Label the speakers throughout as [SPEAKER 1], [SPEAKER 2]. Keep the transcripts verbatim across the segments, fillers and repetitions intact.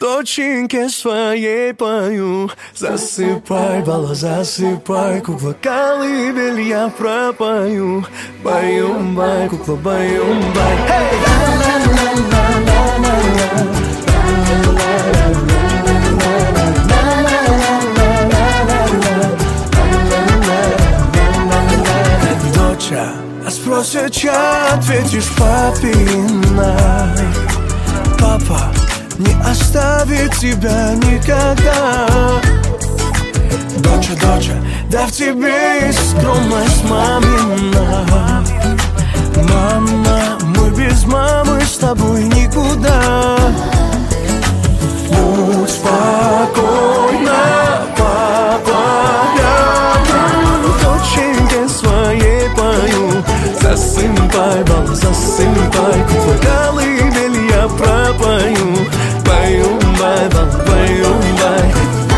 [SPEAKER 1] Доченьке своей пою. Засыпай, бала, засыпай, кукла, колыбель я пропою. Баю-бай, кукла, баю-бай. Доча, а спросят, чё ответишь папина? Папа не оставит тебя никогда. Доча, доча, да в тебе есть скромность мамина. Мама, мы без мамы с тобой никуда. Будь спокойна, папа, я доченьке своей пою. Засыпай, бал, засыпай, кукла, колыбель я пропою. Баю-бай, бал, баю-бай.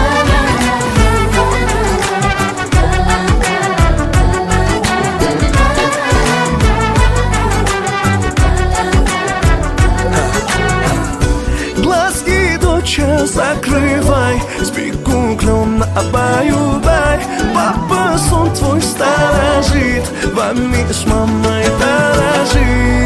[SPEAKER 1] Глазки, доча, закрывай, спи, куклёна, баю-бай. Папа, сон твой сторожит, вами с мамой дорожит.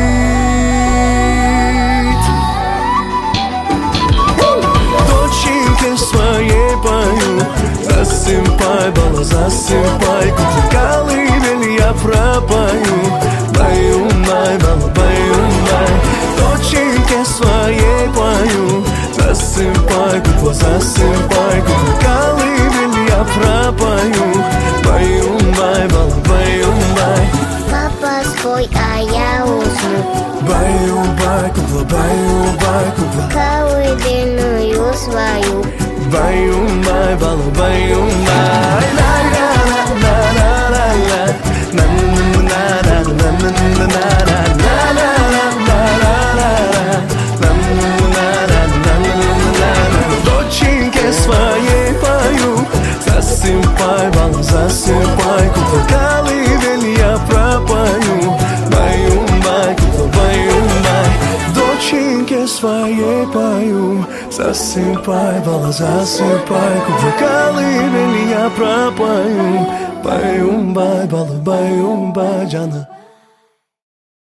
[SPEAKER 1] Доченьке своей пою. Засыпай, бала, засыпай, кукла, колыбель я пропою. Баю-бай, бала, баю-бай. Доченьке своей пою. Засыпай, кукла, засыпай, кукла, колыбель я пропою. Баю-бай, бала, баю-бай.
[SPEAKER 2] Папа спой, а я усну.
[SPEAKER 1] Баю-бай, кукла, баю-бай, кукла,
[SPEAKER 2] колыбельную свою.
[SPEAKER 1] Баю-бай, бала, баю-бай. Доченьке своей пою. Засыпай, бала, засыпай, кукла, колыбель я пропою. Баю-бай, кукла, баю-бай. Доченьке своей пою. Засыпай, бала, засыпай, кукла, колыбель я пропою. Баю-бай, бала, баю-бай, Джана.